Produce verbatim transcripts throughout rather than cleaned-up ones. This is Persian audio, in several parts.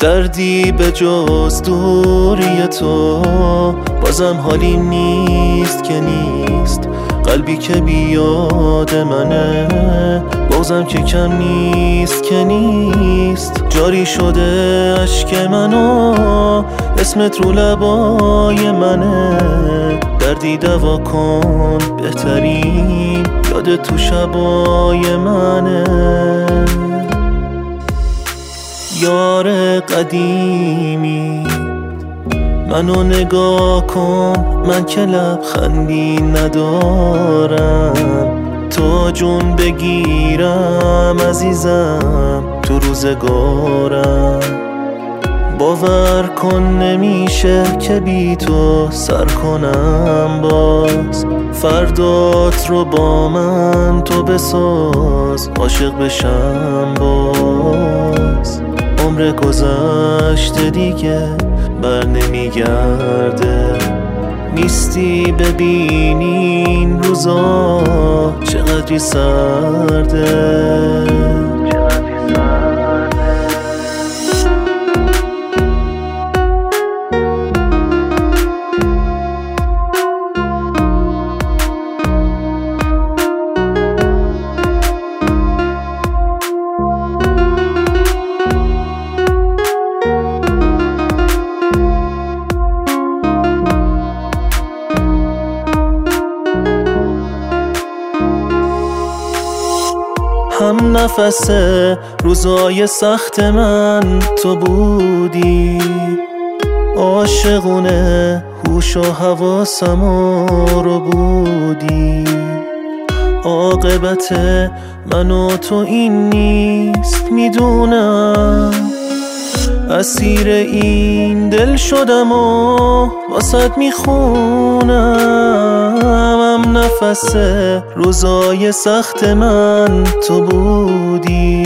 دردی به جز دوری تو، بازم حالی نیست که نیست. قلبی که بیاد منه، بازم که کم نیست که نیست. جاری شده اشک منو، اسمت رو لبای منه. دردی دوا کن بهترین، یاد تو شبای منه. یار قدیمی منو نگاه کن، من که لبخندی ندارم. تو جون بگیرم عزیزم تو روزگارم. باور کن نمیشه که بی تو سر کنم باز. فردات رو با من تو بساز، عاشق بشم باز. عمر گذشته دیگه بر نمیگرده، نیستی ببینین روزا چقدری سرده. هم نفس روزای سخت من تو بودی، عاشقونه هوش و حواسمو رو بودی. عاقبت من و تو این نیست میدونم، اسیر این دل شدم و واسط میخونم. هم نفس روزای سخت من تو بودی،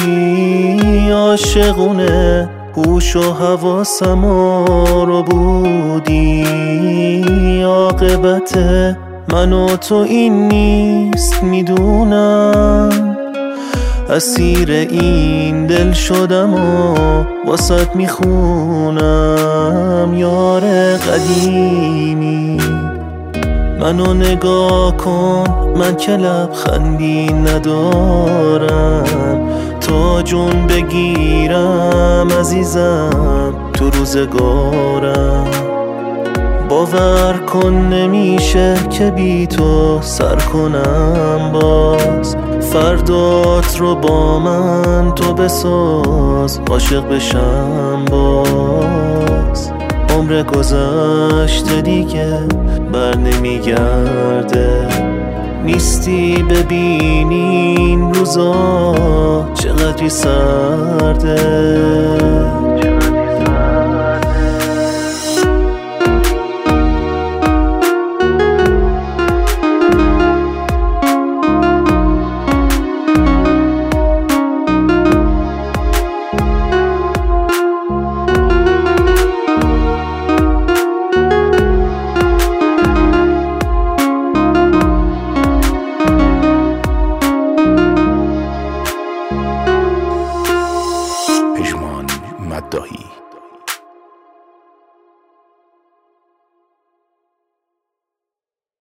عاشقونه هوش و حواسمو رو بودی. عاقبت من و تو این نیست میدونم، اسیر این دل شدم و واسط میخونم. یار قدیمی منو نگاه کن، من که لبخندی ندارم. تا جون بگیرم عزیزم تو روزگارم. باور کن نمیشه که بی تو سر کنم باز. فردات رو با من تو بساز، عاشق بشم باز. عمر گذشته دیگه بر نمیگرده، نیستی ببینین روزا چقدری سرده.